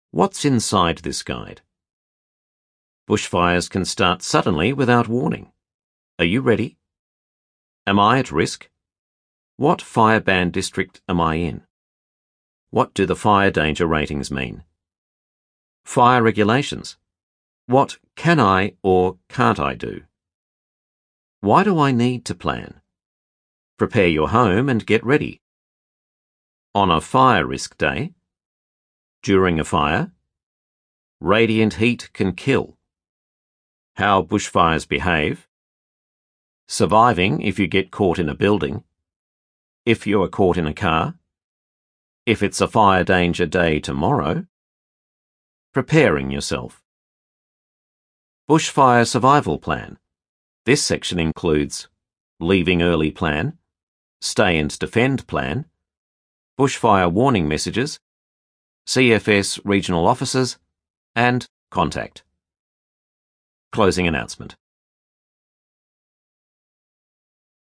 What's inside this guide? Bushfires can start suddenly without warning. Are you ready? Am I at risk? What fire ban district am I in? What do the fire danger ratings mean? Fire regulations. What can I or can't I do? Why do I need to plan? Prepare your home and get ready. On a fire risk day. During a fire. Radiant heat can kill. How bushfires behave. Surviving if you get caught in a building. If you are caught in a car. If it's a fire danger day tomorrow. Preparing yourself. Bushfire survival plan. This section includes leaving early plan, stay and defend plan, bushfire warning messages, CFS regional officers, and contact. Closing announcement.